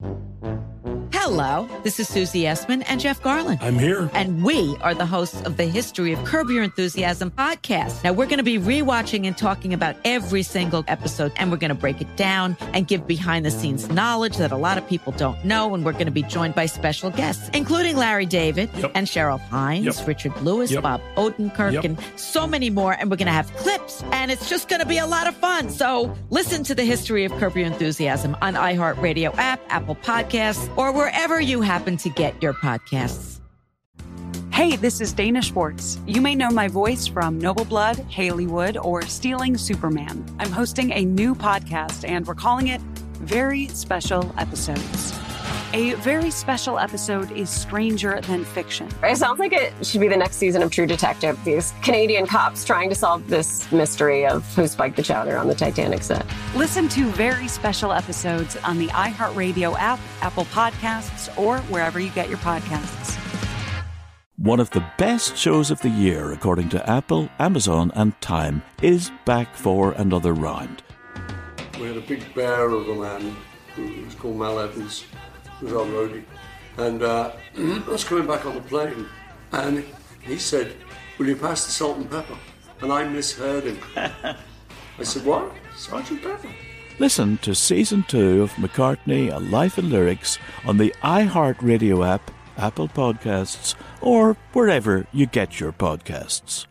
Hello, this is Susie Essman and Jeff Garland. I'm here. And we are the hosts of the History of Curb Your Enthusiasm podcast. Now, we're going to be rewatching and talking about every single episode, and we're going to break it down and give behind-the-scenes knowledge that a lot of people don't know, and we're going to be joined by special guests, including Larry David and Cheryl Hines, Richard Lewis, Bob Odenkirk, and so many more, and we're going to have clips, and it's just going to be a lot of fun. So listen to the History of Curb Your Enthusiasm on iHeartRadio app, Apple Podcasts, or wherever you happen to get your podcasts. Hey, this is Dana Schwartz. You may know my voice from Noble Blood, Haleywood, or Stealing Superman. I'm hosting a new podcast, and we're calling it Very Special Episodes. A very special episode is Stranger Than Fiction. It sounds like it should be the next season of True Detective. These Canadian cops trying to solve this mystery of who spiked the chowder on the Titanic set. Listen to Very Special Episodes on the iHeartRadio app, Apple Podcasts, or wherever you get your podcasts. One of the best shows of the year, according to Apple, Amazon, and Time, is back for another round. We had a big bear of a man who was called Mal Evans, who was our roadie. And I was coming back on the plane, and he said, "Will you pass the salt and pepper?" And I misheard him. I said, "What? Sergeant Pepper?" Listen to Season 2 of McCartney, A Life in Lyrics on the iHeartRadio app, Apple Podcasts, or wherever you get your podcasts.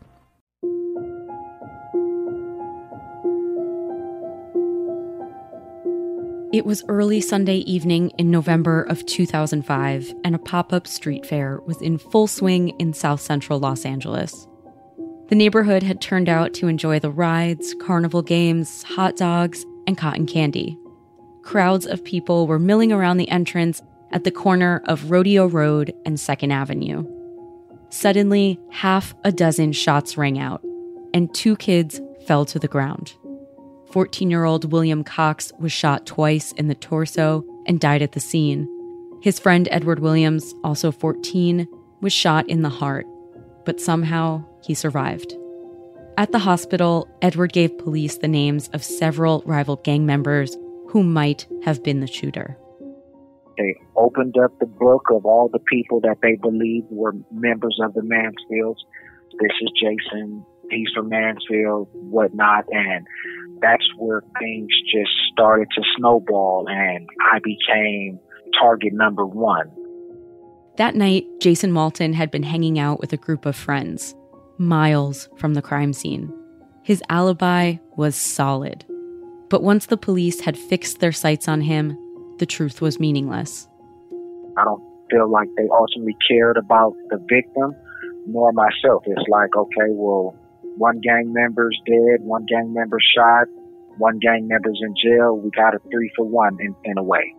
It was early Sunday evening in November of 2005, and a pop-up street fair was in full swing in South Central Los Angeles. The neighborhood had turned out to enjoy the rides, carnival games, hot dogs, and cotton candy. Crowds of people were milling around the entrance at the corner of Rodeo Road and 2nd Avenue. Suddenly, half a dozen shots rang out, and 2 kids fell to the ground. 14-year-old William Cox was shot twice in the torso and died at the scene. His friend Edward Williams, also 14, was shot in the heart, but somehow he survived. At the hospital, Edward gave police the names of several rival gang members who might have been the shooter. They opened up the book of all the people that they believed were members of the Mansfields. This is Jason, he's from Mansfield, whatnot, and that's where things just started to snowball, and I became target number 1. That night, Jason Walton had been hanging out with a group of friends, miles from the crime scene. His alibi was solid. But once the police had fixed their sights on him, the truth was meaningless. I don't feel like they ultimately cared about the victim, nor myself. It's like, okay, well, one gang member's dead, one gang member shot, one gang member's in jail. We got a 3-for-1 in a way.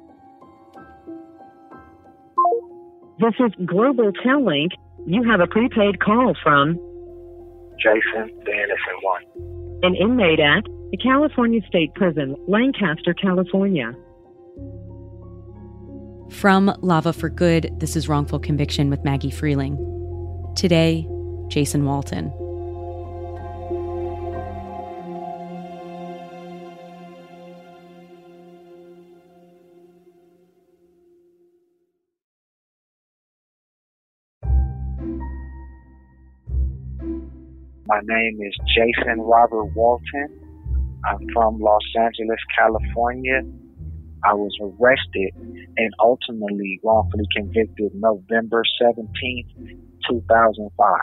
This is Global Tellink. You have a prepaid call from Jason, the innocent one. An inmate at the California State Prison, Lancaster, California. From Lava for Good, this is Wrongful Conviction with Maggie Freeling. Today, Jason Walton. My name is Jason Robert Walton. I'm from Los Angeles, California. I was arrested and ultimately wrongfully convicted November 17th, 2005.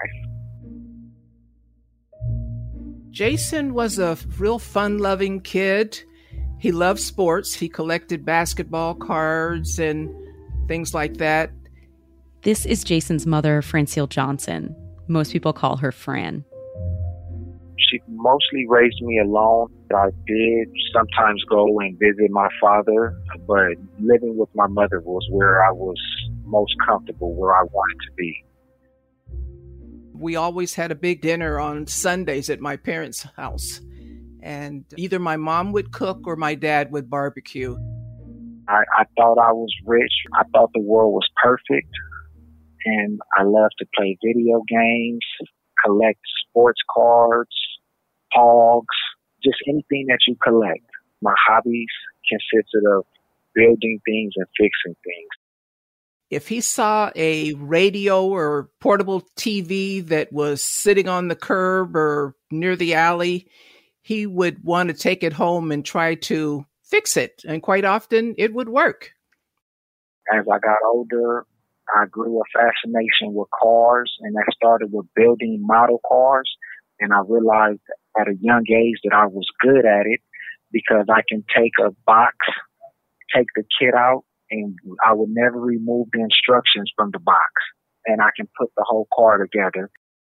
Jason was a real fun-loving kid. He loved sports. He collected basketball cards and things like that. This is Jason's mother, Francile Johnson. Most people call her Fran. She mostly raised me alone. I did sometimes go and visit my father, but living with my mother was where I was most comfortable, where I wanted to be. We always had a big dinner on Sundays at my parents' house, and either my mom would cook or my dad would barbecue. I thought I was rich. I thought the world was perfect, and I loved to play video games, collect sports cards, pogs, just anything that you collect. My hobbies consisted of building things and fixing things. If he saw a radio or portable TV that was sitting on the curb or near the alley, he would want to take it home and try to fix it. And quite often it would work. As I got older, I grew a fascination with cars, and that started with building model cars. And I realized at a young age that I was good at it because I can take a box, take the kit out, and I would never remove the instructions from the box. And I can put the whole car together.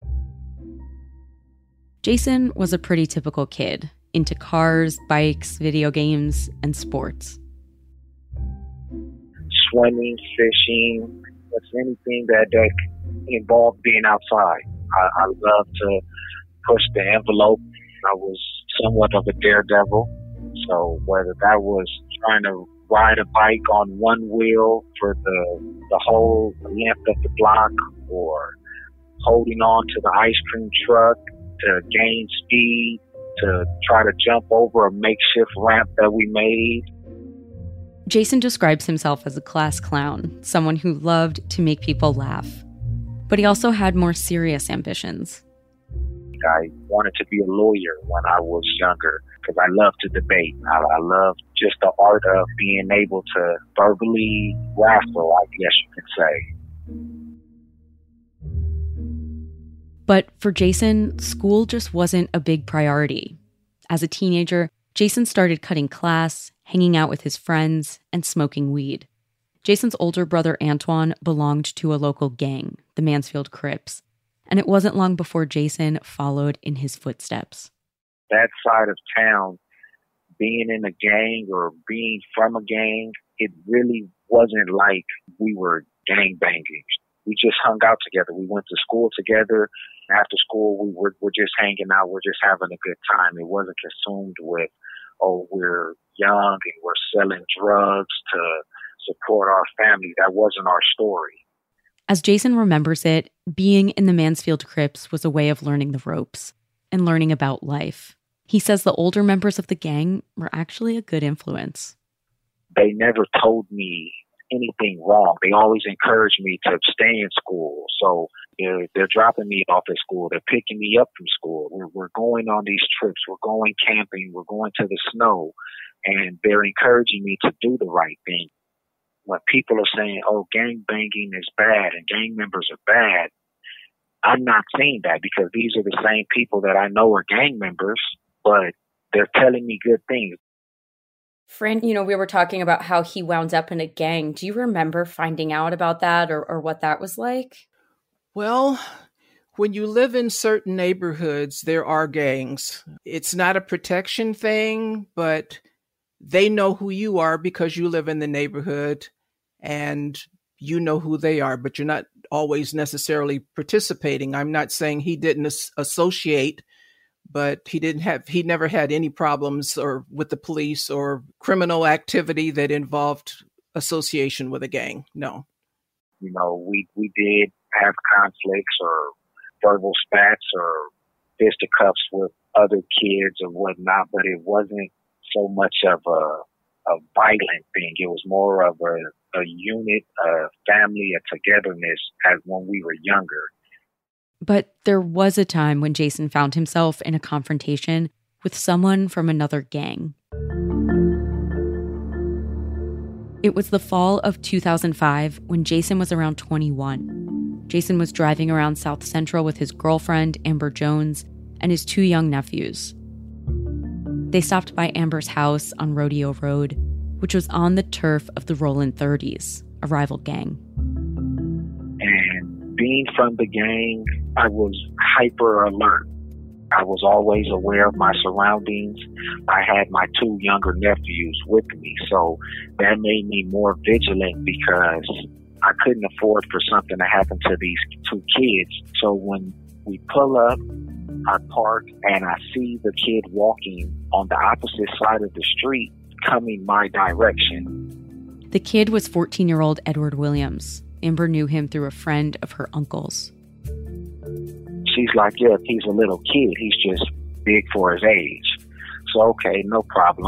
Jason was a pretty typical kid, into cars, bikes, video games, and sports. Swimming, fishing, anything that involved being outside. I love to push the envelope. I was somewhat of a daredevil. So whether that was trying to ride a bike on one wheel for the whole length of the block, or holding on to the ice cream truck to gain speed, to try to jump over a makeshift ramp that we made. Jason describes himself as a class clown, someone who loved to make people laugh. But he also had more serious ambitions. I wanted to be a lawyer when I was younger because I loved to debate. I loved just the art of being able to verbally wrestle, I guess you could say. But for Jason, school just wasn't a big priority. As a teenager, Jason started cutting class, hanging out with his friends, and smoking weed. Jason's older brother Antoine belonged to a local gang, the Mansfield Crips, and it wasn't long before Jason followed in his footsteps. That side of town, being in a gang or being from a gang, it really wasn't like we were gang banging. We just hung out together. We went to school together. After school, we were just hanging out. We're just having a good time. It wasn't consumed with, oh, we're young and we're selling drugs to support our family. That wasn't our story. As Jason remembers it, being in the Mansfield Crips was a way of learning the ropes and learning about life. He says the older members of the gang were actually a good influence. They never told me anything wrong. They always encouraged me to stay in school. So they're dropping me off at school. They're picking me up from school. We're going on these trips. We're going camping. We're going to the snow. And they're encouraging me to do the right thing. When people are saying, oh, gang banging is bad and gang members are bad, I'm not saying that because these are the same people that I know are gang members, but they're telling me good things. Fran, we were talking about how he wound up in a gang. Do you remember finding out about that or what that was like? Well, when you live in certain neighborhoods, there are gangs. It's not a protection thing, but they know who you are because you live in the neighborhood and you know who they are, but you're not always necessarily participating. I'm not saying he didn't associate, but he never had any problems or with the police or criminal activity that involved association with a gang. No. We did have conflicts or verbal spats or fisticuffs with other kids or whatnot, but it wasn't so much of a violent thing. It was more of a unit, a family, a togetherness as when we were younger. But there was a time when Jason found himself in a confrontation with someone from another gang. It was the fall of 2005 when Jason was around 21. Jason was driving around South Central with his girlfriend, Amber Jones, and his 2 young nephews. They stopped by Amber's house on Rodeo Road, which was on the turf of the Rollin' 30s, a rival gang. And being from the gang, I was hyper alert. I was always aware of my surroundings. I had my 2 younger nephews with me, so that made me more vigilant because I couldn't afford for something to happen to these 2 kids. So when we pull up, I park and I see the kid walking on the opposite side of the street coming my direction. The kid was 14-year-old Edward Williams. Amber knew him through a friend of her uncle's. She's like, yeah, he's a little kid. He's just big for his age. So, okay, no problem.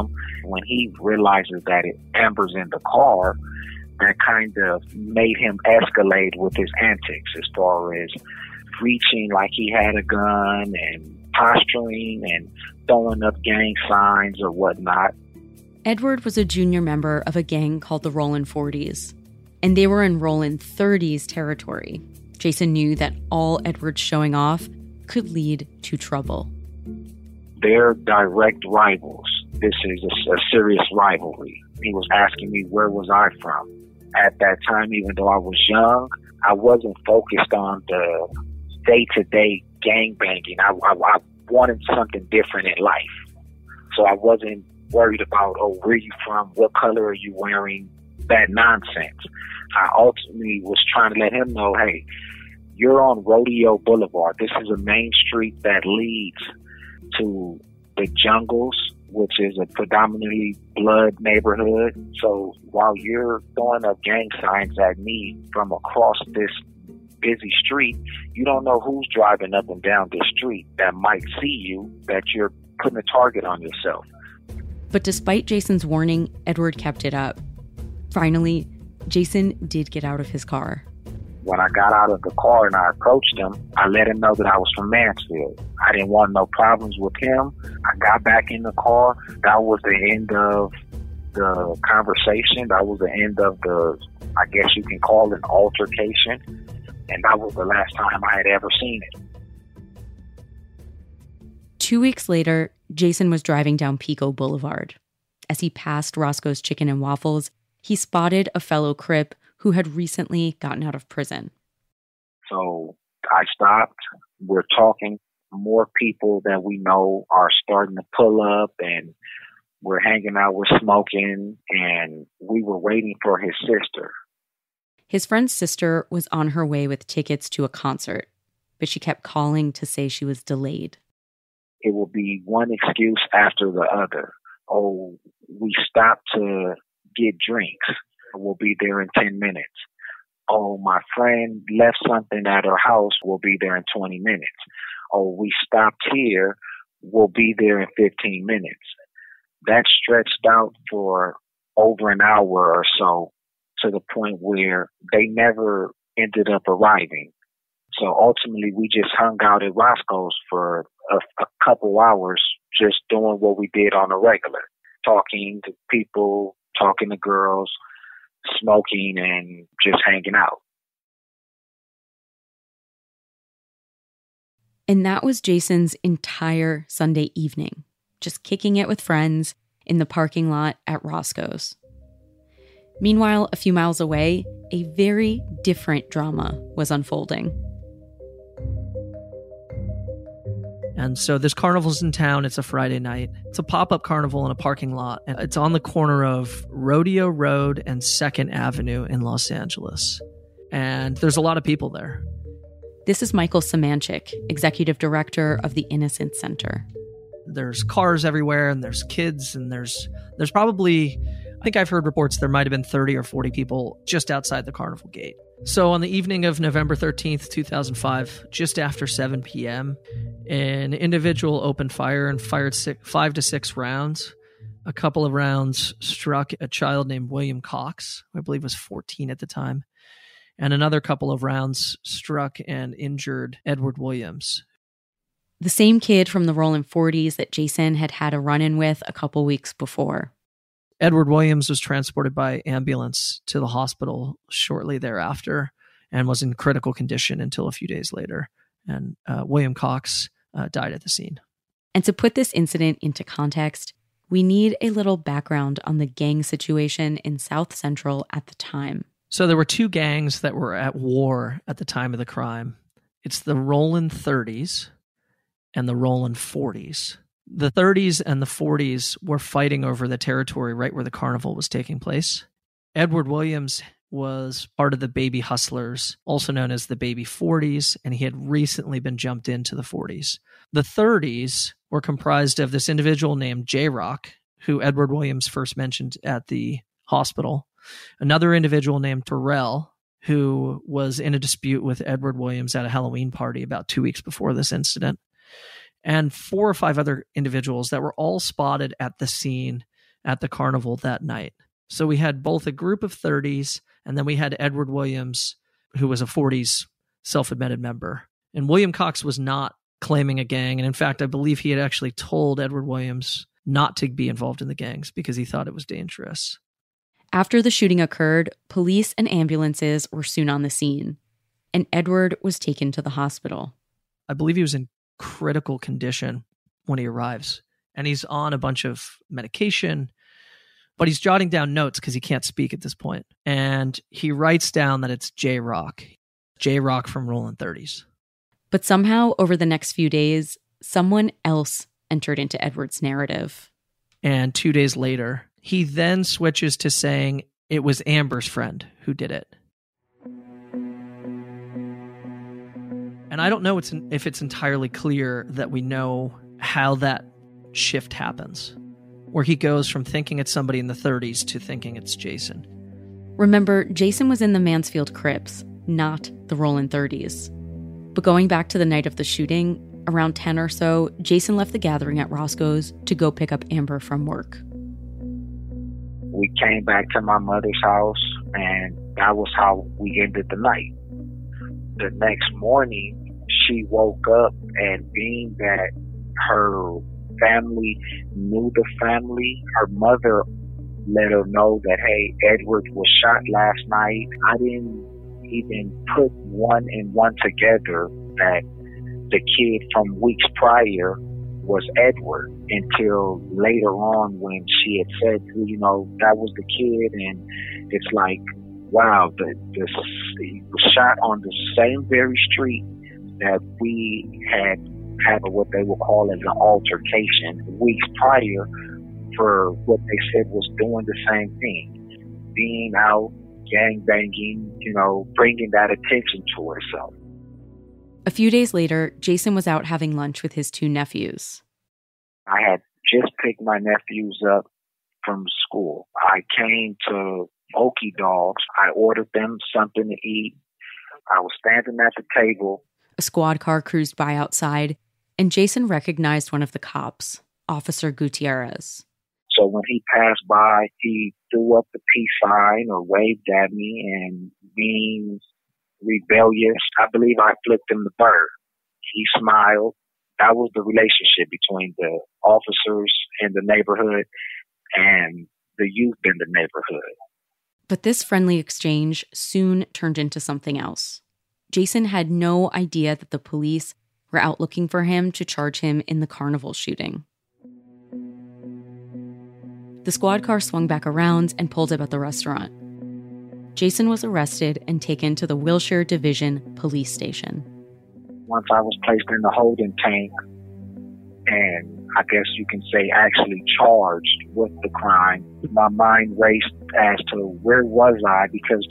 When he realizes that Amber's in the car, that kind of made him escalate with his antics as far as reaching like he had a gun and posturing and throwing up gang signs or whatnot. Edward was a junior member of a gang called the Rollin' 40s, and they were in Rollin' 30s territory. Jason knew that all Edward showing off could lead to trouble. They're direct rivals. This is a serious rivalry. He was asking me where was I from. At that time, even though I was young, I wasn't focused on the day-to-day gangbanging. I wanted something different in life. So I wasn't worried about, oh, where are you from? What color are you wearing? That nonsense. I ultimately was trying to let him know, hey, you're on Rodeo Boulevard. This is a main street that leads to the jungles, which is a predominantly blood neighborhood. So while you're throwing up gang signs at me from across this busy street, you don't know who's driving up and down this street that might see you, that you're putting a target on yourself. But despite Jason's warning, Edward kept it up. Finally, Jason did get out of his car. When I got out of the car and I approached him, I let him know that I was from Mansfield. I didn't want no problems with him. I got back in the car. That was the end of the conversation. That was the end of the, I guess you can call it an altercation. And that was the last time I had ever seen it. 2 weeks later, Jason was driving down Pico Boulevard. As he passed Roscoe's Chicken and Waffles, he spotted a fellow Crip who had recently gotten out of prison. So I stopped. We're talking. More people that we know are starting to pull up, and we're hanging out, we're smoking, and we were waiting for his sister. His friend's sister was on her way with tickets to a concert, but she kept calling to say she was delayed. It will be one excuse after the other. Oh, we stopped to get drinks. We'll be there in 10 minutes. Oh, my friend left something at her house. We'll be there in 20 minutes. Oh, we stopped here. We'll be there in 15 minutes. That stretched out for over an hour or so, to the point where they never ended up arriving. So ultimately, we just hung out at Roscoe's for a couple hours, just doing what we did on a regular, talking to people, talking to girls, smoking, and just hanging out. And that was Jason's entire Sunday evening, just kicking it with friends in the parking lot at Roscoe's. Meanwhile, a few miles away, a very different drama was unfolding. And so this carnival's in town. It's a Friday night. It's a pop-up carnival in a parking lot. And it's on the corner of Rodeo Road and 2nd Avenue in Los Angeles. And there's a lot of people there. This is Michael Semanchik, executive director of the Innocence Center. There's cars everywhere, and there's kids, and there's probably, I think I've heard reports there might have been 30 or 40 people just outside the carnival gate. So on the evening of November 13th, 2005, just after 7 p.m., an individual opened fire and fired 5 to 6 rounds. A couple of rounds struck a child named William Cox, who I believe was 14 at the time. And another couple of rounds struck and injured Edward Williams. The same kid from the Rollin' 40s that Jason had had a run-in with a couple weeks before. Edward Williams was transported by ambulance to the hospital shortly thereafter and was in critical condition until a few days later. And William Cox died at the scene. And to put this incident into context, we need a little background on the gang situation in South Central at the time. So there were 2 gangs that were at war at the time of the crime. It's the Rollin' 30s and the Rollin' 40s. The 30s and the 40s were fighting over the territory right where the carnival was taking place. Edward Williams was part of the Baby Hustlers, also known as the Baby 40s, and he had recently been jumped into the 40s. The 30s were comprised of this individual named J-Rock, who Edward Williams first mentioned at the hospital, another individual named Terrell, who was in a dispute with Edward Williams at a Halloween party about 2 weeks before this incident, and 4 or 5 other individuals that were all spotted at the scene at the carnival that night. So we had both a group of 30s, and then we had Edward Williams, who was a 40s self-admitted member. And William Cox was not claiming a gang. And in fact, I believe he had actually told Edward Williams not to be involved in the gangs because he thought it was dangerous. After the shooting occurred, police and ambulances were soon on the scene, and Edward was taken to the hospital. I believe he was in critical condition when he arrives, and he's on a bunch of medication, but he's jotting down notes because he can't speak at this point. And he writes down that it's J-Rock from Rollin' 30s. But somehow, over the next few days, someone else entered into Edward's narrative. And 2 days later, he then switches to saying it was Amber's friend who did it. And I don't know if it's entirely clear that we know how that shift happens, where he goes from thinking it's somebody in the 30s to thinking it's Jason. Remember, Jason was in the Mansfield Crips, not the Rollin' 30s. But going back to the night of the shooting, around 10 or so, Jason left the gathering at Roscoe's to go pick up Amber from work. We came back to my mother's house, and that was how we ended the night. The next morning, she woke up, and being that her family knew the family, her mother let her know that, hey, Edward was shot last night. I didn't even put one and one together that the kid from weeks prior was Edward until later on when she had said, you know, that was the kid. And it's like, wow, he was shot on the same very street that we had what they would call as an altercation weeks prior for what they said was doing the same thing, being out, gangbanging, you know, bringing that attention to herself. A few days later, Jason was out having lunch with his two nephews. I had just picked my nephews up from school. I came to Okie Dogs. I ordered them something to eat. I was standing at the table. A squad car cruised by outside, and Jason recognized one of the cops, Officer Gutierrez. So when he passed by, he threw up the peace sign or waved at me, and being rebellious, I believe I flipped him the bird. He smiled. That was the relationship between the officers in the neighborhood and the youth in the neighborhood. But this friendly exchange soon turned into something else. Jason had no idea that the police were out looking for him to charge him in the carnival shooting. The squad car swung back around and pulled up at the restaurant. Jason was arrested and taken to the Wilshire Division Police Station. Once I was placed in the holding tank, and I guess you can say actually charged with the crime, my mind raced as to where was I, because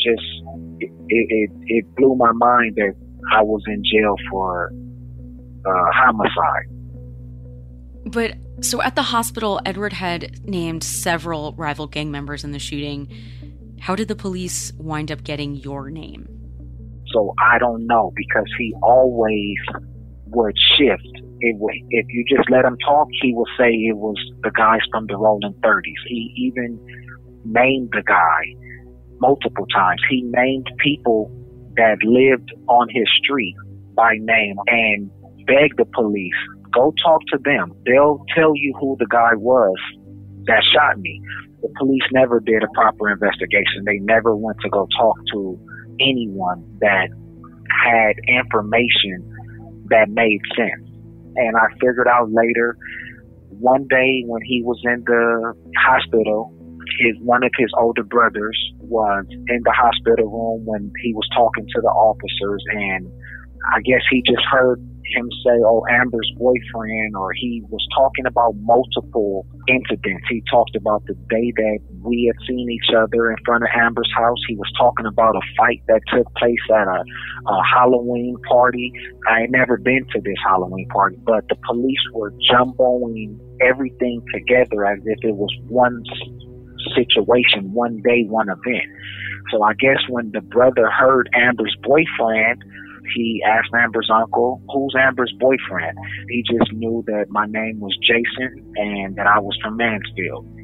it blew my mind that I was in jail for homicide. But so at the hospital, Edward had named several rival gang members in the shooting. How did the police wind up getting your name? So I don't know, because he always would shift. If you just let him talk, he would say it was the guys from the Rollin' 30s. He even named the guy multiple times. He named people that lived on his street by name and begged the police, go talk to them. They'll tell you who the guy was that shot me. The police never did a proper investigation. They never went to go talk to anyone that had information that made sense. And I figured out later, one day when he was in the hospital, one of his older brothers was in the hospital room when he was talking to the officers, and I guess he just heard him say, oh, Amber's boyfriend, or he was talking about multiple incidents. He talked about the day that we had seen each other in front of Amber's house. He was talking about a fight that took place at a Halloween party. I had never been to this Halloween party, but the police were jumboing everything together as if it was one situation, one day, one event. So I guess when the brother heard Amber's boyfriend, he asked Amber's uncle, who's Amber's boyfriend? He just knew that my name was Jason and that I was from Mansfield.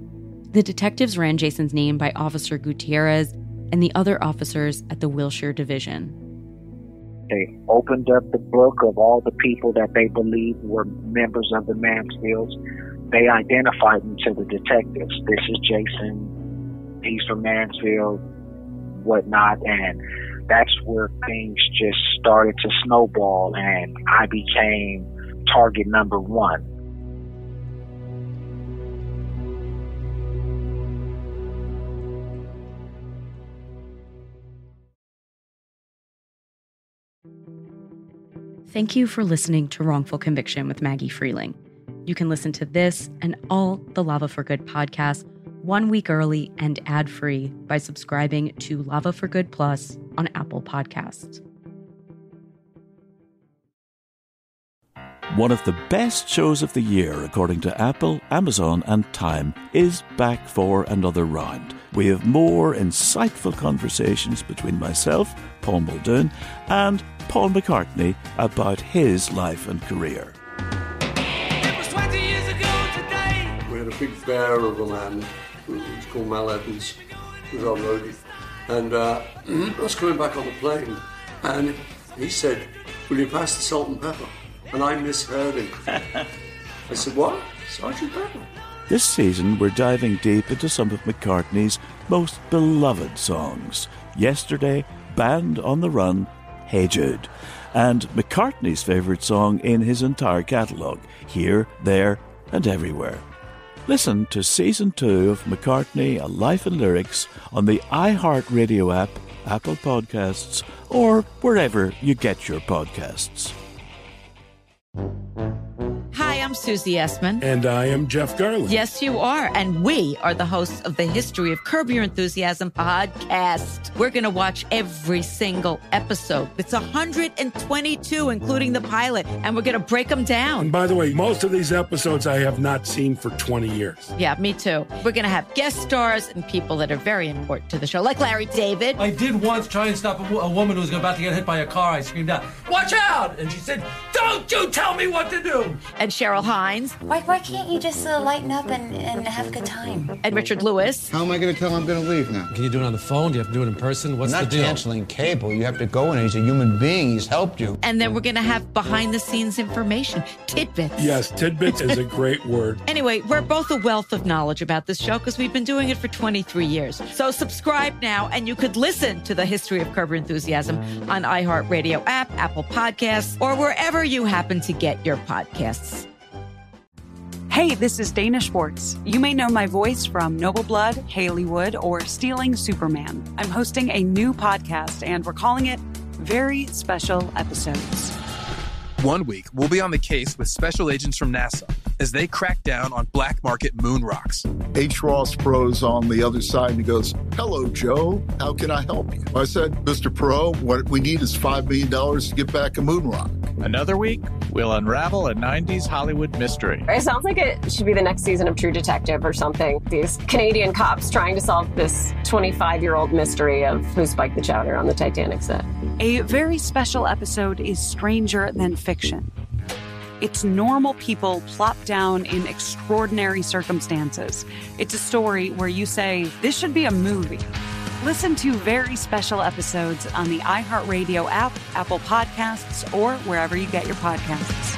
The detectives ran Jason's name by Officer Gutierrez and the other officers at the Wilshire Division. They opened up the book of all the people that they believed were members of the Mansfields. They identified them to the detectives. This is Jason. He's from Mansfield, whatnot. And that's where things just started to snowball, and I became target number one. Thank you for listening to Wrongful Conviction with Maggie Freeling. You can listen to this and all the Lava for Good podcasts 1 week early and ad-free by subscribing to Lava for Good Plus on Apple Podcasts. One of the best shows of the year, according to Apple, Amazon, and Time, is back for another round. We have more insightful conversations between myself, Paul Muldoon, and Paul McCartney about his life and career. It was 20 years ago today. We had a big bear of a man who was called Mal Evans, who was our roadie. And I was coming back on the plane, and he said, "Will you pass the salt and pepper?" And I misheard him. I said, "What? Sergeant Pepper?" This season, we're diving deep into some of McCartney's most beloved songs. Yesterday, Band on the Run, Hey Jude, and McCartney's favourite song in his entire catalogue, Here, There and Everywhere. Listen to Season 2 of McCartney, A Life in Lyrics on the iHeartRadio app, Apple Podcasts, or wherever you get your podcasts. Hi, I'm Susie Essman. And I am Jeff Garland. Yes, you are. And we are the hosts of the History of Curb Your Enthusiasm podcast. We're going to watch every single episode. It's 122, including the pilot, and we're going to break them down. And by the way, most of these episodes I have not seen for 20 years. Yeah, me too. We're going to have guest stars and people that are very important to the show, like Larry David. I did once try and stop a woman who was about to get hit by a car. I screamed out, "Watch out!" And she said, "Don't you tell me what to do!" And Cheryl Hines. Why can't you just lighten up and have a good time? And Richard Lewis. How am I going to tell him I'm going to leave now? Can you do it on the phone? Do you have to do it in person? What's the deal? Not canceling cable. You have to go in. He's a human being. He's helped you. And then we're going to have behind-the-scenes information, tidbits. Yes, tidbits is a great word. Anyway, we're both a wealth of knowledge about this show because we've been doing it for 23 years. So subscribe now, and you could listen to the History of Curb Your Enthusiasm on iHeartRadio app, Apple Podcasts, or wherever you happen to get your podcasts. Hey, this is Dana Schwartz. You may know my voice from Noble Blood, Haleywood, or Stealing Superman. I'm hosting a new podcast, and we're calling it Very Special Episodes. 1 week, we'll be on the case with special agents from NASA as they crack down on black market moon rocks. H. Ross Perot's on the other side, and he goes, "Hello, Joe. How can I help you?" I said, "Mr. Perot, what we need is $5 million to get back a moon rock." Another week, we'll unravel a 90s Hollywood mystery. It sounds like it should be the next season of True Detective or something. These Canadian cops trying to solve this 25-year-old mystery of who spiked the chowder on the Titanic set. A very special episode is Stranger Than Fiction. It's normal people plopped down in extraordinary circumstances. It's a story where you say, this should be a movie. Listen to Very Special Episodes on the iHeartRadio app, Apple Podcasts, or wherever you get your podcasts.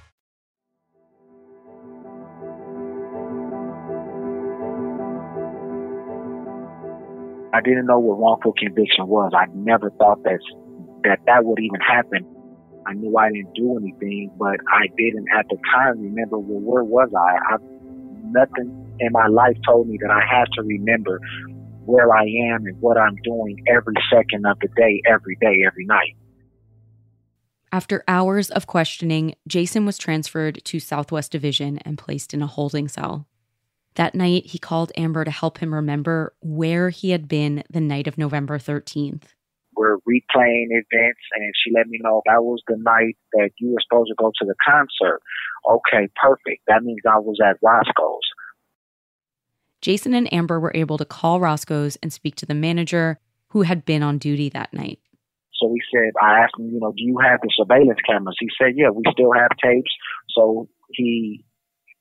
I didn't know what wrongful conviction was. I never thought that would even happen. I knew I didn't do anything, but I didn't at the time remember, well, where was I? Nothing in my life told me that I had to remember where I am and what I'm doing every second of the day, every night. After hours of questioning, Jason was transferred to Southwest Division and placed in a holding cell. That night, he called Amber to help him remember where he had been the night of November 13th. We're replaying events, and she let me know that was the night that you were supposed to go to the concert. Okay, perfect. That means I was at Roscoe's. Jason and Amber were able to call Roscoe's and speak to the manager who had been on duty that night. So I asked him, do you have the surveillance cameras? He said, yeah, we still have tapes. So he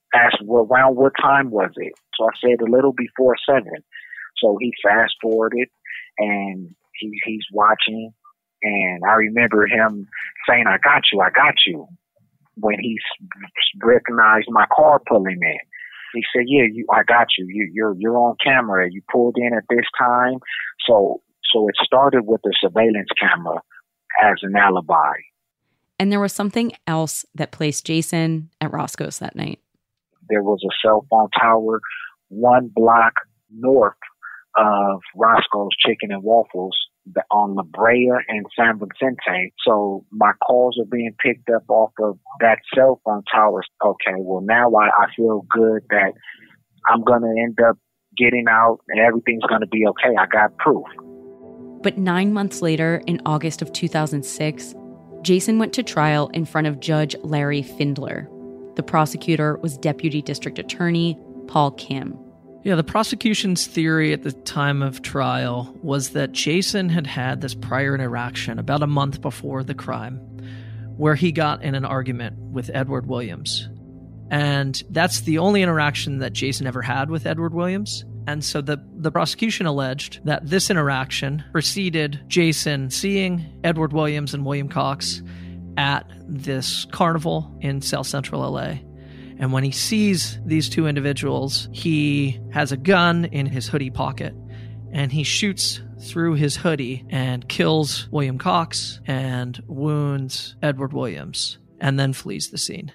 asked, well, around what time was it? So I said a little before 7. So he fast forwarded and he's watching. And I remember him saying, I got you, when he recognized my car pulling in. He said, yeah, I got you. You're on camera. You pulled in at this time. So it started with the surveillance camera as an alibi. And there was something else that placed Jason at Roscoe's that night. There was a cell phone tower 1 block north of Roscoe's Chicken and Waffles on La Brea and San Vicente. So my calls are being picked up off of that cell phone tower. Okay, well, now I feel good that I'm going to end up getting out and everything's going to be okay. I got proof. But 9 months later, in August of 2006, Jason went to trial in front of Judge Larry Findler. The prosecutor was Deputy District Attorney Paul Kim. Yeah, the prosecution's theory at the time of trial was that Jason had had this prior interaction about a month before the crime where he got in an argument with Edward Williams. And that's the only interaction that Jason ever had with Edward Williams. And so the prosecution alleged that this interaction preceded Jason seeing Edward Williams and William Cox at this carnival in South Central LA. And when he sees these two individuals, he has a gun in his hoodie pocket and he shoots through his hoodie and kills William Cox and wounds Edward Williams and then flees the scene.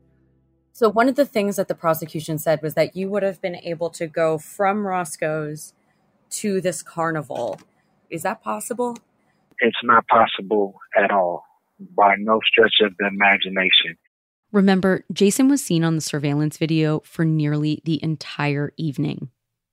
So one of the things that the prosecution said was that you would have been able to go from Roscoe's to this carnival. Is that possible? It's not possible at all, by no stretch of the imagination. Remember, Jason was seen on the surveillance video for nearly the entire evening.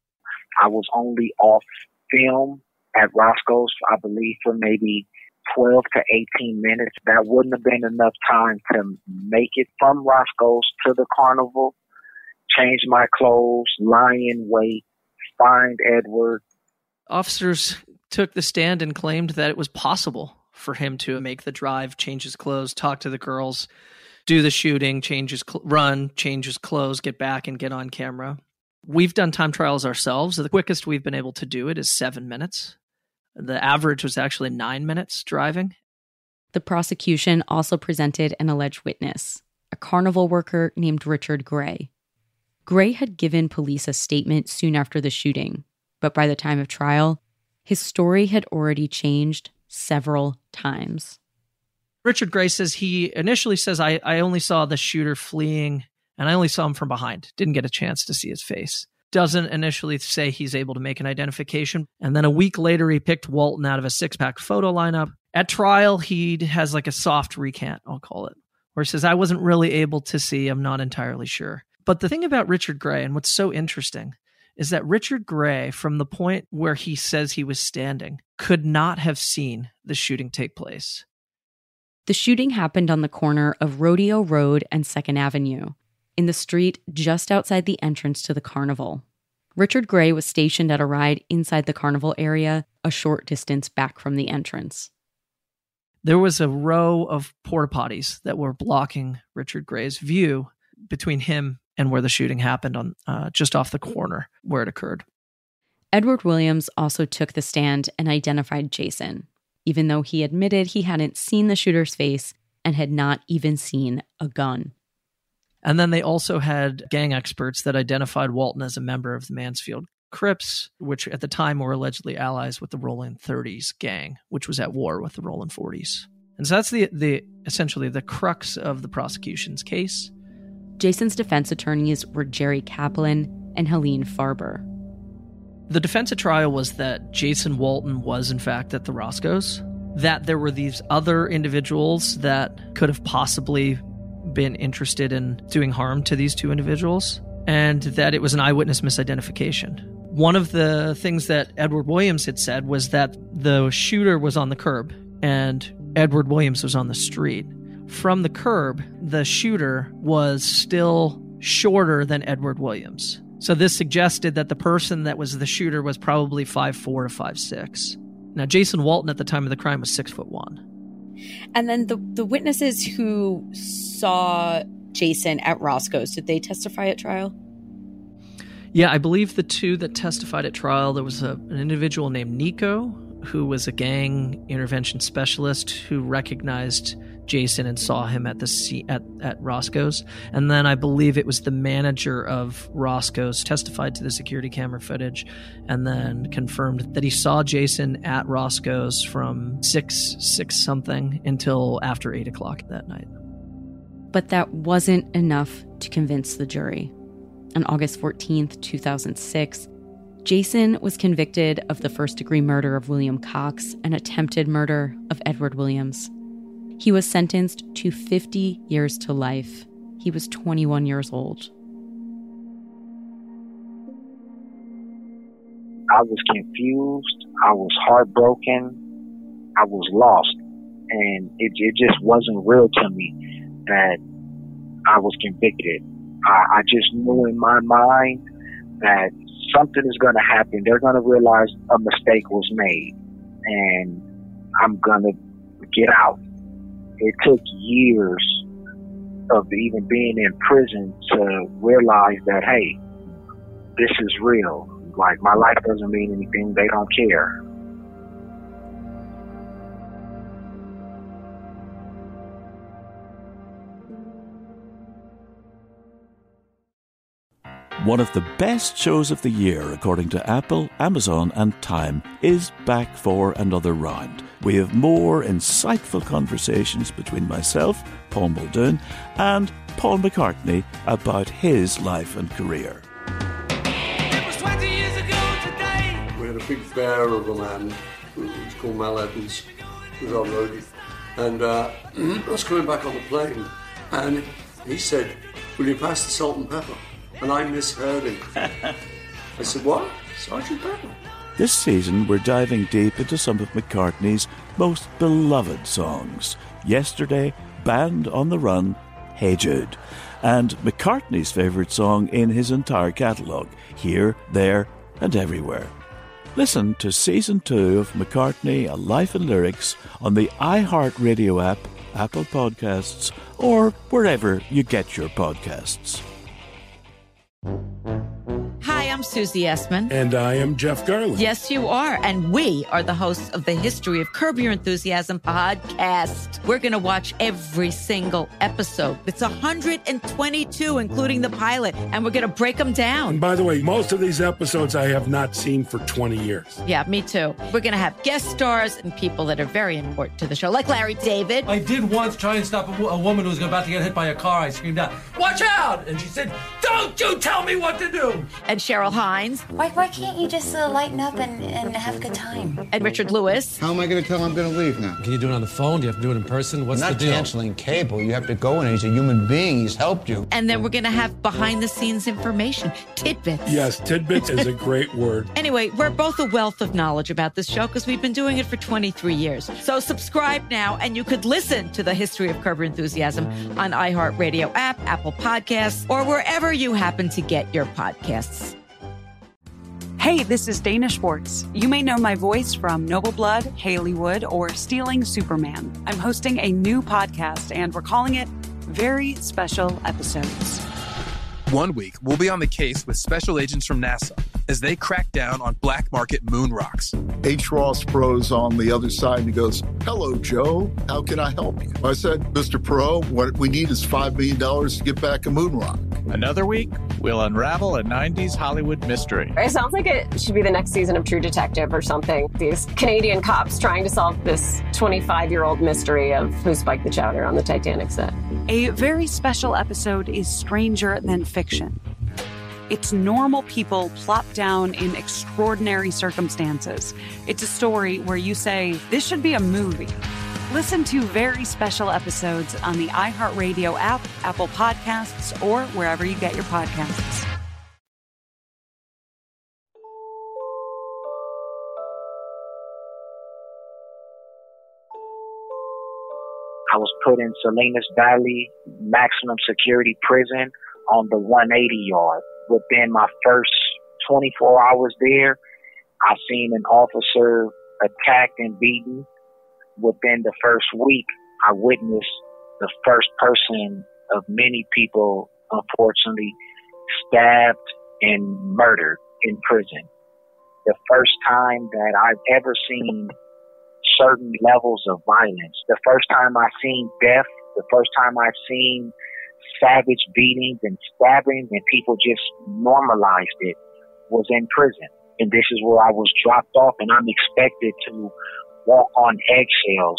I was only off film at Roscoe's, I believe, for maybe 12 to 18 minutes. That wouldn't have been enough time to make it from Roscoe's to the carnival, change my clothes, lie in wait, find Edward. Officers took the stand and claimed that it was possible for him to make the drive, change his clothes, talk to the girls, do the shooting, change his clothes, get back and get on camera. We've done time trials ourselves. The quickest we've been able to do it is 7 minutes. The average was actually 9 minutes driving. The prosecution also presented an alleged witness, a carnival worker named Richard Gray. Gray had given police a statement soon after the shooting, but by the time of trial, his story had already changed several times. Richard Gray says he initially says, I only saw the shooter fleeing and I only saw him from behind. Didn't get a chance to see his face. Doesn't initially say he's able to make an identification. And then a week later, he picked Walton out of a 6-pack photo lineup. At trial, he has like a soft recant, I'll call it, where he says, I wasn't really able to see. I'm not entirely sure. But the thing about Richard Gray, and what's so interesting, is that Richard Gray, from the point where he says he was standing, could not have seen the shooting take place. The shooting happened on the corner of Rodeo Road and 2nd Avenue, in the street just outside the entrance to the carnival. Richard Gray was stationed at a ride inside the carnival area, a short distance back from the entrance. There was a row of porta potties that were blocking Richard Gray's view between him and where the shooting happened, on just off the corner where it occurred. Edward Williams also took the stand and identified Jason, even though he admitted he hadn't seen the shooter's face and had not even seen a gun. And then they also had gang experts that identified Walton as a member of the Mansfield Crips, which at the time were allegedly allies with the Rolling 30s gang, which was at war with the Rolling 40s. And so that's the essentially the crux of the prosecution's case. Jason's defense attorneys were Jerry Kaplan and Helene Farber. The defense at trial was that Jason Walton was, in fact, at the Roscoe's, that there were these other individuals that could have possibly been interested in doing harm to these two individuals, and that it was an eyewitness misidentification. One of the things that Edward Williams had said was that the shooter was on the curb and Edward Williams was on the street. From the curb, the shooter was still shorter than Edward Williams. So this suggested that the person that was the shooter was probably 5'4" to 5'6". Now, Jason Walton at the time of the crime was 6'1". And then the witnesses who saw Jason at Roscoe's. Did they testify at trial? Yeah, I believe the two that testified at trial, there was an individual named Nico, who was a gang intervention specialist who recognized Jason and saw him at at Roscoe's. And then I believe it was the manager of Roscoe's testified to the security camera footage and then confirmed that he saw Jason at Roscoe's from 6 something until after 8 o'clock that night. But that wasn't enough to convince the jury. On August 14th, 2006, Jason was convicted of the first-degree murder of William Cox and attempted murder of Edward Williams. He was sentenced to 50 years to life. He was 21 years old. I was confused. I was heartbroken. I was lost. And it just wasn't real to me that I was convicted. I just knew in my mind that something is going to happen. They're going to realize a mistake was made. And I'm going to get out. It took years of even being in prison to realize that, hey, this is real. Like, my life doesn't mean anything. They don't care. One of the best shows of the year, according to Apple, Amazon and Time, is back for another round. We have more insightful conversations between myself, Paul Muldoon, and Paul McCartney about his life and career. It was 20 years ago today. We had a big bear of a man who was called Mel Evans, who was our roadie. And I was coming back on the plane, and he said, "Will you pass the salt and pepper?" And I misheard him. I said, "What? Sergeant Pepper?" This season, we're diving deep into some of McCartney's most beloved songs. Yesterday, Band on the Run, Hey Jude. And McCartney's favourite song in his entire catalogue, Here, There and Everywhere. Listen to Season 2 of McCartney, A Life in Lyrics on the iHeartRadio app, Apple Podcasts, or wherever you get your podcasts. Hi, I'm Susie Essman. And I am Jeff Garland. Yes, you are. And we are the hosts of the History of Curb Your Enthusiasm podcast. We're going to watch every single episode. It's 122, including the pilot, and we're going to break them down. And by the way, most of these episodes I have not seen for 20 years. Yeah, me too. We're going to have guest stars and people that are very important to the show, like Larry David. I did once try and stop a woman who was about to get hit by a car. I screamed out, "Watch out!" And she said, "Don't you tell me what to do!" And Cheryl Hines. Why can't you just lighten up and have a good time? And Richard Lewis. How am I going to tell him I'm going to leave now? Can you do it on the phone? Do you have to do it in person? What's the deal? Not canceling cable. You have to go in. He's a human being. He's helped you. And then we're going to have behind-the-scenes information, tidbits. Yes, tidbits is a great word. Anyway, we're both a wealth of knowledge about this show because we've been doing it for 23 years. So subscribe now, and you could listen to the History of Curb Your Enthusiasm on iHeartRadio app, Apple Podcasts, or wherever you happen to get your podcasts. Hey, this is Dana Schwartz. You may know my voice from Noble Blood, Hayleywood, or Stealing Superman. I'm hosting a new podcast, and we're calling it Very Special Episodes. 1 week, we'll be on the case with special agents from NASA as they crack down on black market moon rocks. H. Ross Perot's on the other side and he goes, "Hello, Joe. How can I help you?" I said, "Mr. Perot, what we need is $5 million to get back a moon rock." Another week, we'll unravel a 90s Hollywood mystery. It sounds like it should be the next season of True Detective or something. These Canadian cops trying to solve this 25-year-old mystery of who spiked the chowder on the Titanic set. A very special episode is Stranger Than Fiction. It's normal people plopped down in extraordinary circumstances. It's a story where you say, this should be a movie. Listen to Very Special Episodes on the iHeartRadio app, Apple Podcasts, or wherever you get your podcasts. I was put in Salinas Valley maximum security prison on the 180 yard. Within my first 24 hours there, I seen an officer attacked and beaten. Within the first week, I witnessed the first person of many people, unfortunately, stabbed and murdered in prison. The first time that I've ever seen certain levels of violence, the first time I've seen death, the first time I've seen savage beatings and stabbings and people just normalized it was in prison. And this is where I was dropped off, and I'm expected to walk on eggshells.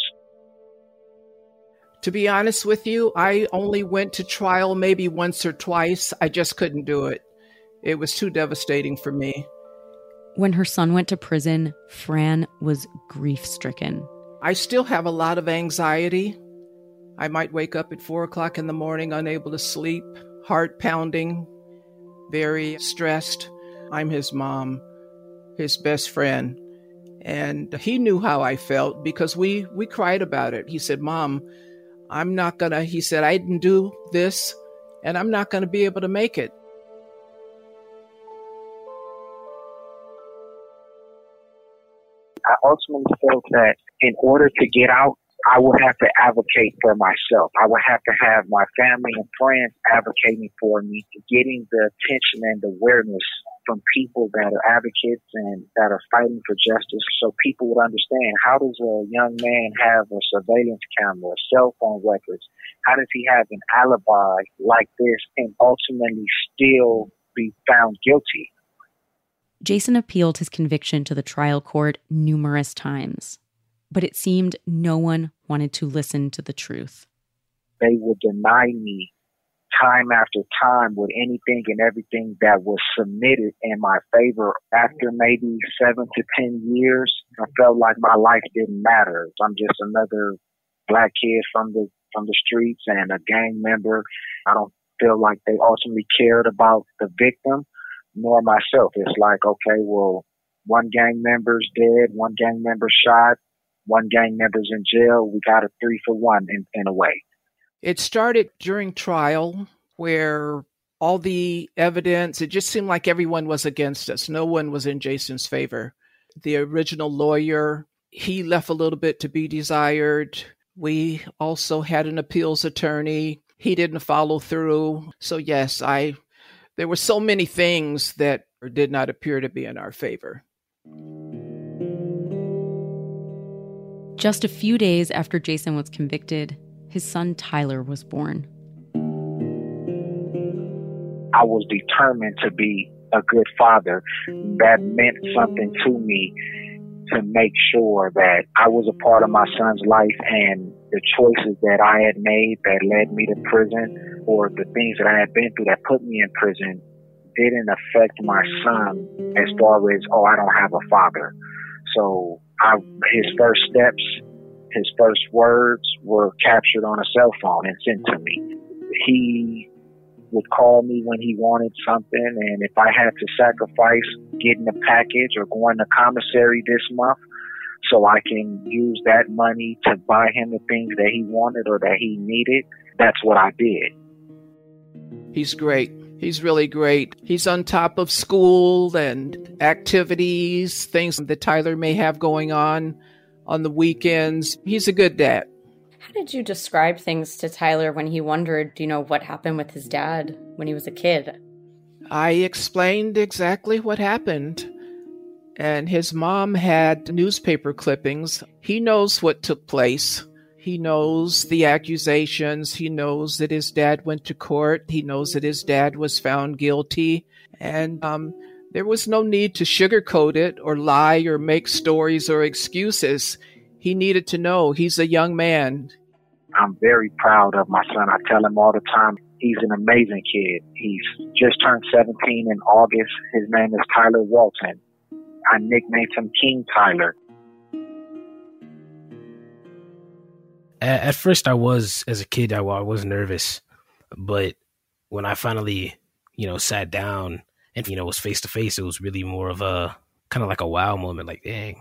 To be honest with you, I only went to trial maybe once or twice. I just couldn't do it. It was too devastating for me. When her son went to prison, Fran was grief-stricken. I still have a lot of anxiety. I might wake up at 4 o'clock in the morning, unable to sleep, heart pounding, very stressed. I'm his mom, his best friend. And he knew how I felt because we cried about it. He said, Mom, he said, I didn't do this and I'm not going to be able to make it. I ultimately felt that in order to get out, I would have to advocate for myself. I would have to have my family and friends advocating for me, getting the attention and awareness from people that are advocates and that are fighting for justice, so people would understand, how does a young man have a surveillance camera, cell phone records? How does he have an alibi like this and ultimately still be found guilty? Jason appealed his conviction to the trial court numerous times, but it seemed no one wanted to listen to the truth. They would deny me time after time with anything and everything that was submitted in my favor. After maybe 7 to 10 years, I felt like my life didn't matter. I'm just another black kid from the streets and a gang member. I don't feel like they ultimately cared about the victim nor myself. It's like, okay, well, one gang member's dead, one gang member shot, one gang member's in jail. We got a 3-for-1 in a way. It started during trial where all the evidence, it just seemed like everyone was against us. No one was in Jason's favor. The original lawyer, he left a little bit to be desired. We also had an appeals attorney. He didn't follow through. So yes, there were so many things that did not appear to be in our favor. Just a few days after Jason was convicted, his son Tyler was born. I was determined to be a good father. That meant something to me, to make sure that I was a part of my son's life, and the choices that I had made that led me to prison, or the things that I had been through that put me in prison, didn't affect my son as far as, I don't have a father. So his first steps, his first words were captured on a cell phone and sent to me. He would call me when he wanted something, and if I had to sacrifice getting a package or going to commissary this month so I can use that money to buy him the things that he wanted or that he needed, that's what I did. He's great. He's really great. He's on top of school and activities, things that Tyler may have going on the weekends. He's a good dad. How did you describe things to Tyler when he wondered, what happened with his dad when he was a kid? I explained exactly what happened. And his mom had newspaper clippings. He knows what took place. He knows the accusations. He knows that his dad went to court. He knows that his dad was found guilty. And there was no need to sugarcoat it or lie or make stories or excuses. He needed to know he's a young man. I'm very proud of my son. I tell him all the time, he's an amazing kid. He's just turned 17 in August. His name is Tyler Walton. I nicknamed him King Tyler. At first as a kid, I was nervous. But when I finally, sat down and, was face to face, it was really more of a kind of like a wow moment. Like, dang,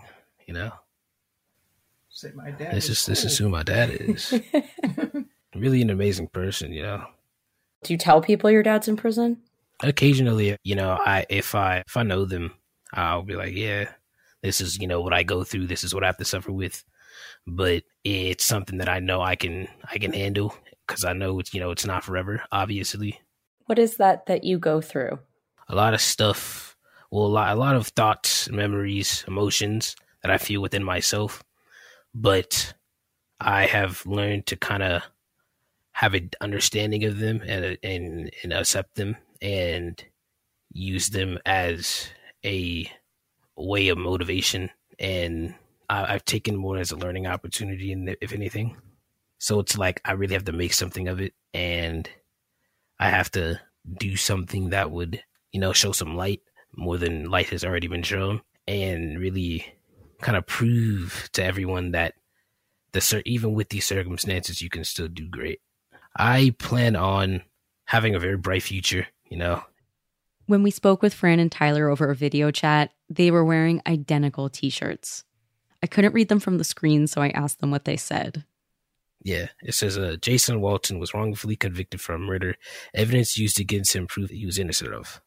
Say my dad this is who my dad is. Really an amazing person, Do you tell people your dad's in prison? Occasionally, if I know them, I'll be like, yeah, this is, what I go through. This is what I have to suffer with. but it's something that I know I can handle because I know it's not forever, obviously. What is that you go through? A lot of stuff. Well, a lot of thoughts, memories, emotions that I feel within myself, but I have learned to kind of have an understanding of them and accept them and use them as a way of motivation. And I've taken more as a learning opportunity, if anything. So it's like I really have to make something of it, and I have to do something that would, show some light more than light has already been shown, and really kind of prove to everyone that even with these circumstances, you can still do great. I plan on having a very bright future, When we spoke with Fran and Tyler over a video chat, they were wearing identical t-shirts. I couldn't read them from the screen, so I asked them what they said. Yeah, it says Jason Walton was wrongfully convicted for murder. Evidence used against him proved that he was innocent of.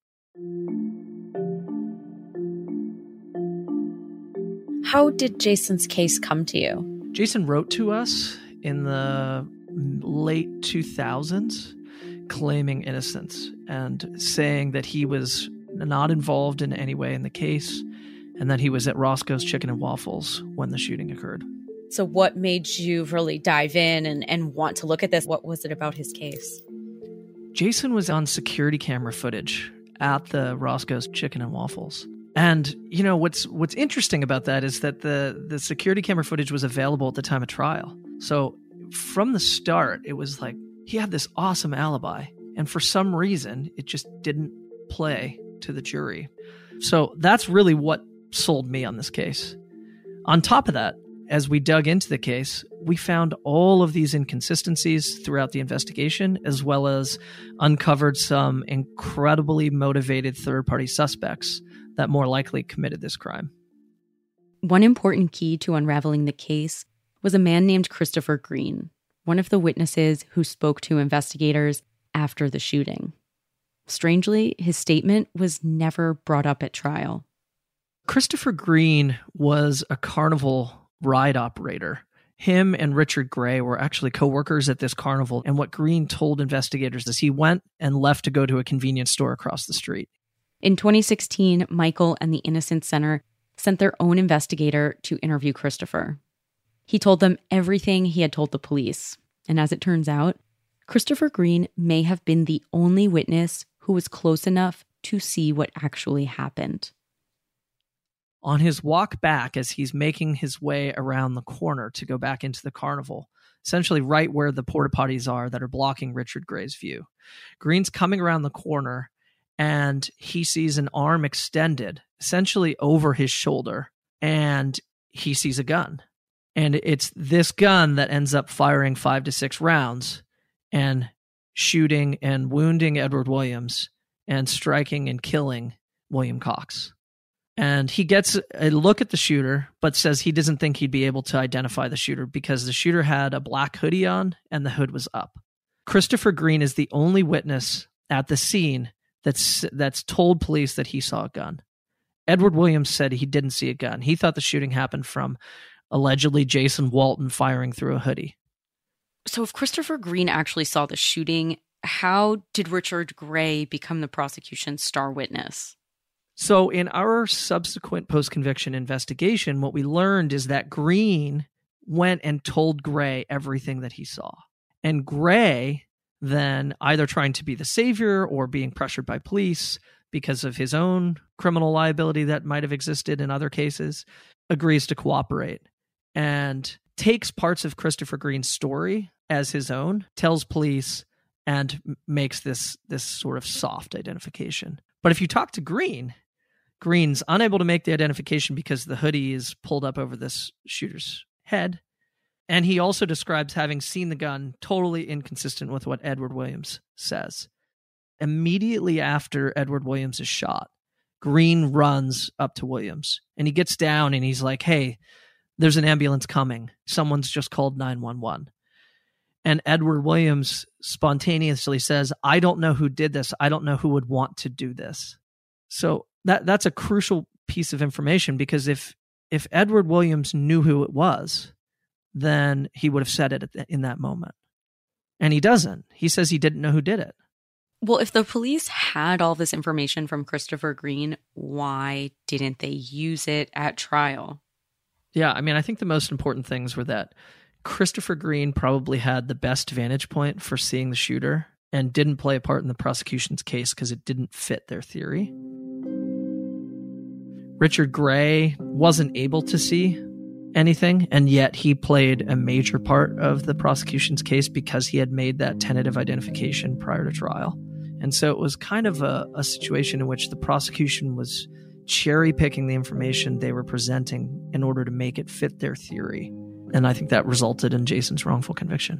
How did Jason's case come to you? Jason wrote to us in the late 2000s claiming innocence and saying that he was not involved in any way in the case and that he was at Roscoe's Chicken and Waffles when the shooting occurred. So what made you really dive in and want to look at this? What was it about his case? Jason was on security camera footage at the Roscoe's Chicken and Waffles. And, what's interesting about that is that the security camera footage was available at the time of trial. So from the start, it was like he had this awesome alibi. And for some reason, it just didn't play to the jury. So that's really what sold me on this case. On top of that, as we dug into the case, we found all of these inconsistencies throughout the investigation, as well as uncovered some incredibly motivated third-party suspects that more likely committed this crime. One important key to unraveling the case was a man named Christopher Green, one of the witnesses who spoke to investigators after the shooting. Strangely, his statement was never brought up at trial. Christopher Green was a carnival ride operator. Him and Richard Gray were actually co-workers at this carnival, and what Green told investigators is he went and left to go to a convenience store across the street. In 2016, Michael and the Innocence Center sent their own investigator to interview Christopher. He told them everything he had told the police, and as it turns out, Christopher Green may have been the only witness who was close enough to see what actually happened. On his walk back, as he's making his way around the corner to go back into the carnival, essentially right where the porta potties are that are blocking Richard Gray's view, Green's coming around the corner and he sees an arm extended, essentially over his shoulder, and he sees a gun. And it's this gun that ends up firing 5 to 6 rounds and shooting and wounding Edward Williams and striking and killing William Cox. And he gets a look at the shooter, but says he doesn't think he'd be able to identify the shooter because the shooter had a black hoodie on and the hood was up. Christopher Green is the only witness at the scene that's told police that he saw a gun. Edward Williams said he didn't see a gun. He thought the shooting happened from allegedly Jason Walton firing through a hoodie. So if Christopher Green actually saw the shooting, how did Richard Gray become the prosecution's star witness? So in our subsequent post-conviction investigation, what we learned is that Green went and told Gray everything that he saw. And Gray then, either trying to be the savior or being pressured by police because of his own criminal liability that might have existed in other cases, agrees to cooperate and takes parts of Christopher Green's story as his own, tells police, and makes this sort of soft identification. But if you talk to Green's unable to make the identification because the hoodie is pulled up over this shooter's head. And he also describes having seen the gun, totally inconsistent with what Edward Williams says. Immediately after Edward Williams is shot, Green runs up to Williams and he gets down and he's like, "Hey, there's an ambulance coming. Someone's just called 911. And Edward Williams spontaneously says, "I don't know who did this. I don't know who would want to do this." So that's a crucial piece of information, because if if Edward Williams knew who it was, then he would have said it in that moment. And he doesn't. He says he didn't know who did it. Well, if the police had all this information from Christopher Green, why didn't they use it at trial? Yeah, I mean, I think the most important things were that Christopher Green probably had the best vantage point for seeing the shooter and didn't play a part in the prosecution's case because it didn't fit their theory. Richard Gray wasn't able to see anything, and yet he played a major part of the prosecution's case because he had made that tentative identification prior to trial. And so it was kind of a situation in which the prosecution was cherry picking the information they were presenting in order to make it fit their theory. And I think that resulted in Jason's wrongful conviction.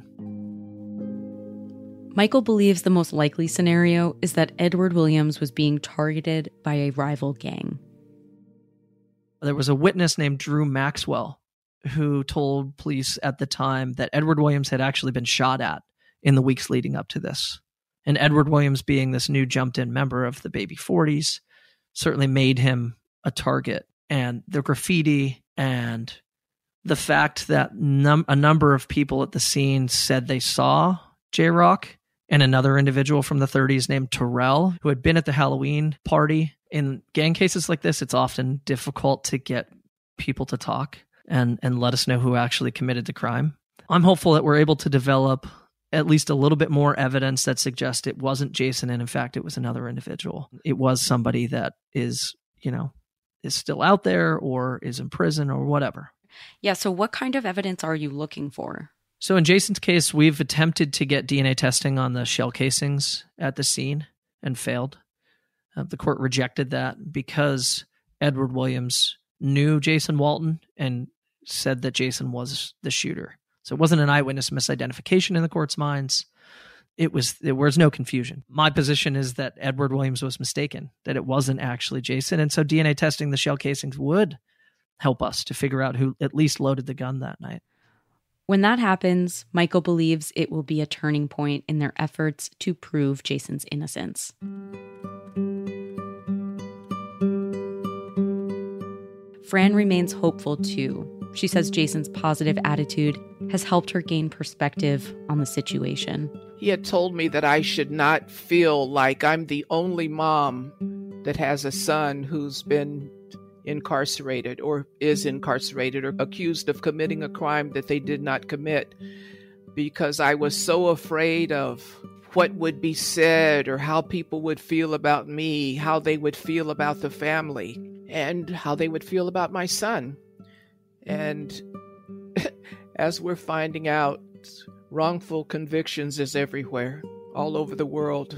Michael believes the most likely scenario is that Edward Williams was being targeted by a rival gang. There was a witness named Drew Maxwell who told police at the time that Edward Williams had actually been shot at in the weeks leading up to this. And Edward Williams, being this new jumped-in member of the Baby 40s, certainly made him a target. And the graffiti and the fact that a number of people at the scene said they saw J-Rock and another individual from the 30s named Terrell, who had been at the Halloween party. In gang cases like this, it's often difficult to get people to talk and let us know who actually committed the crime. I'm hopeful that we're able to develop at least a little bit more evidence that suggests it wasn't Jason, and in fact, it was another individual. It was somebody that is still out there or is in prison or whatever. Yeah, so what kind of evidence are you looking for? So in Jason's case, we've attempted to get DNA testing on the shell casings at the scene and failed. The court rejected that because Edward Williams knew Jason Walton and said that Jason was the shooter. So it wasn't an eyewitness misidentification in the court's minds. There was no confusion. My position is that Edward Williams was mistaken, that it wasn't actually Jason. And so DNA testing the shell casings would help us to figure out who at least loaded the gun that night. When that happens, Michael believes it will be a turning point in their efforts to prove Jason's innocence. Fran remains hopeful too. She says Jason's positive attitude has helped her gain perspective on the situation. He had told me that I should not feel like I'm the only mom that has a son who's been incarcerated or is incarcerated or accused of committing a crime that they did not commit, because I was so afraid of what would be said or how people would feel about me, how they would feel about the family, and how they would feel about my son. And as we're finding out, wrongful convictions is everywhere, all over the world.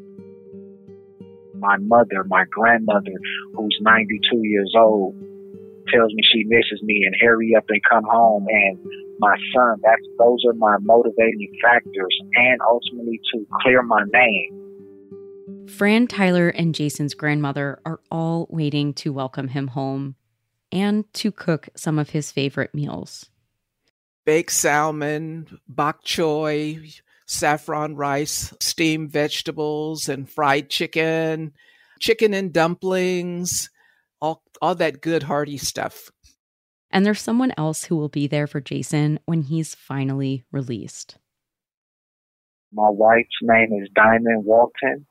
My mother, my grandmother, who's 92 years old, tells me she misses me and hurry up and come home. And my son, those are my motivating factors, and ultimately to clear my name. Fran, Tyler, and Jason's grandmother are all waiting to welcome him home and to cook some of his favorite meals. Baked salmon, bok choy, saffron rice, steamed vegetables, and fried chicken and dumplings, all that good hearty stuff. And there's someone else who will be there for Jason when he's finally released. My wife's name is Diamond Walton.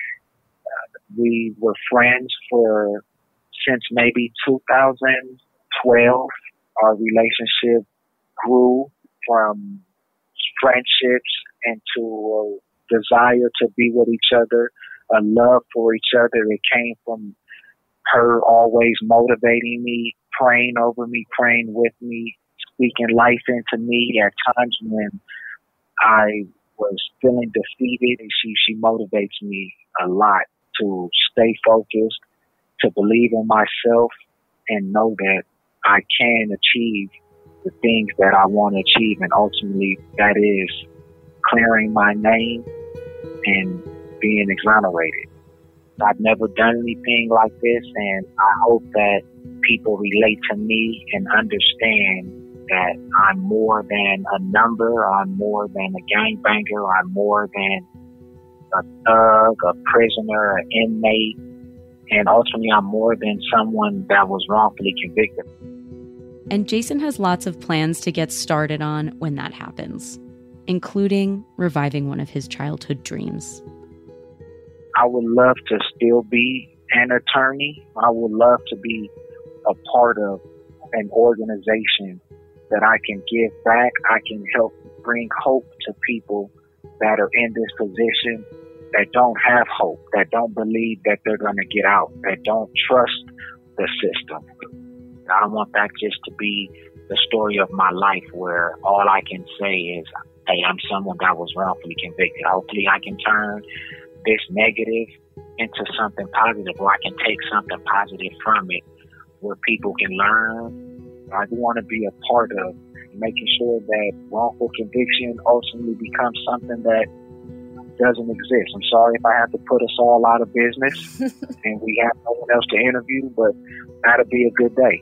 We were friends since maybe 2012. Our relationship grew from friendships into a desire to be with each other, a love for each other. It came from her always motivating me, praying over me, praying with me, speaking life into me at times when I was feeling defeated. She motivates me a lot to stay focused, to believe in myself, and know that I can achieve the things that I want to achieve. And ultimately, that is clearing my name and being exonerated. I've never done anything like this, and I hope that people relate to me and understand that I'm more than a number, I'm more than a gangbanger, I'm more than a thug, a prisoner, an inmate, and ultimately I'm more than someone that was wrongfully convicted. And Jason has lots of plans to get started on when that happens, including reviving one of his childhood dreams. I would love to still be an attorney. I would love to be a part of an organization that I can give back. I can help bring hope to people that are in this position, that don't have hope, that don't believe that they're going to get out, that don't trust the system. I want that just to be the story of my life, where all I can say is, hey, I'm someone that was wrongfully convicted. Hopefully I can turn this negative into something positive, or I can take something positive from it where people can learn. I do want to be a part of making sure that wrongful conviction ultimately becomes something that doesn't exist. I'm sorry if I have to put us all out of business and we have no one else to interview, but that'll be a good day.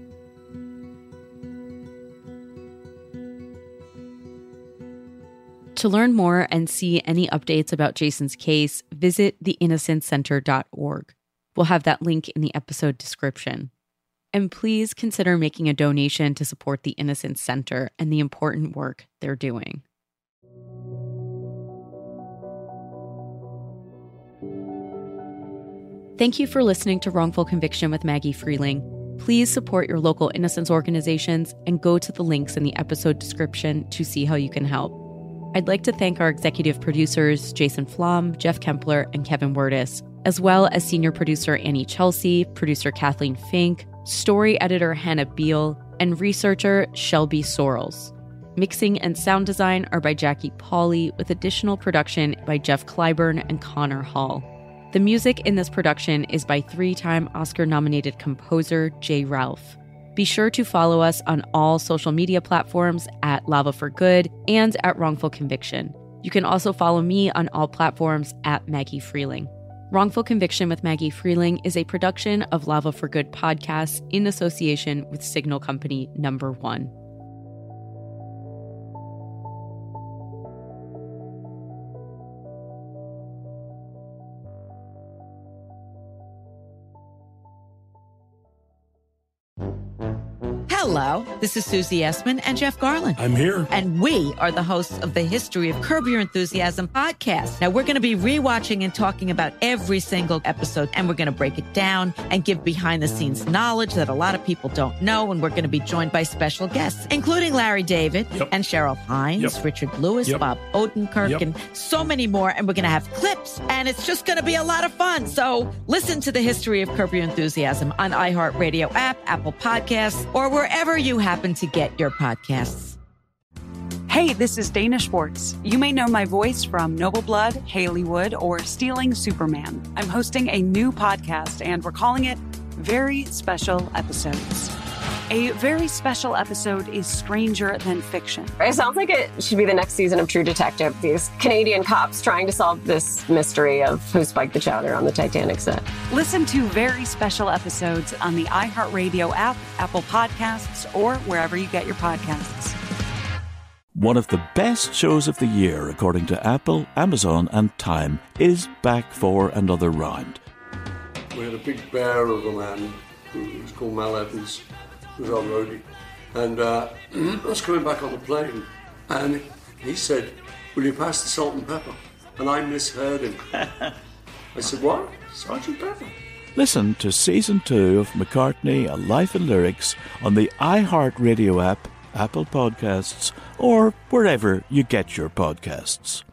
To learn more and see any updates about Jason's case, visit theinnocencecenter.org. We'll have that link in the episode description. And please consider making a donation to support the Innocence Center and the important work they're doing. Thank you for listening to Wrongful Conviction with Maggie Freleng. Please support your local innocence organizations and go to the links in the episode description to see how you can help. I'd like to thank our executive producers, Jason Flom, Jeff Kempler, and Kevin Wirtis, as well as senior producer Annie Chelsea, producer Kathleen Fink, story editor Hannah Beal, and researcher Shelby Sorrells. Mixing and sound design are by Jackie Pauley, with additional production by Jeff Clyburn and Connor Hall. The music in this production is by 3-time Oscar-nominated composer Jay Ralph. Be sure to follow us on all social media platforms at Lava for Good and at Wrongful Conviction. You can also follow me on all platforms at Maggie Freleng. Wrongful Conviction with Maggie Freleng is a production of Lava for Good podcasts in association with Signal Company No. 1. Hello, this is Susie Essman and Jeff Garland. I'm here. And we are the hosts of the History of Curb Your Enthusiasm podcast. Now, we're going to be rewatching and talking about every single episode, and we're going to break it down and give behind-the-scenes knowledge that a lot of people don't know, and we're going to be joined by special guests, including Larry David and Cheryl Hines, Richard Lewis, Bob Odenkirk, and so many more, and we're going to have clips, and it's just going to be a lot of fun. So listen to the History of Curb Your Enthusiasm on iHeartRadio app, Apple Podcasts, or wherever you happen to get your podcasts. Hey, this is Dana Schwartz. You may know my voice from Noble Blood, Hollywood, or Stealing Superman. I'm hosting a new podcast, and we're calling it Very Special Episodes. A very special episode is Stranger Than Fiction. It sounds like it should be the next season of True Detective. These Canadian cops trying to solve this mystery of who spiked the chowder on the Titanic set. Listen to Very Special Episodes on the iHeartRadio app, Apple Podcasts, or wherever you get your podcasts. One of the best shows of the year, according to Apple, Amazon, and Time, is back for another round. We had a big bear of a man who was called Mel Evans, who was our roadie. And I was coming back on the plane, and he said, "Will you pass the salt and pepper?" And I misheard him. I said, "What? Sergeant Pepper?" Listen to Season 2 of McCartney, A Life in Lyrics on the iHeartRadio app, Apple Podcasts, or wherever you get your podcasts.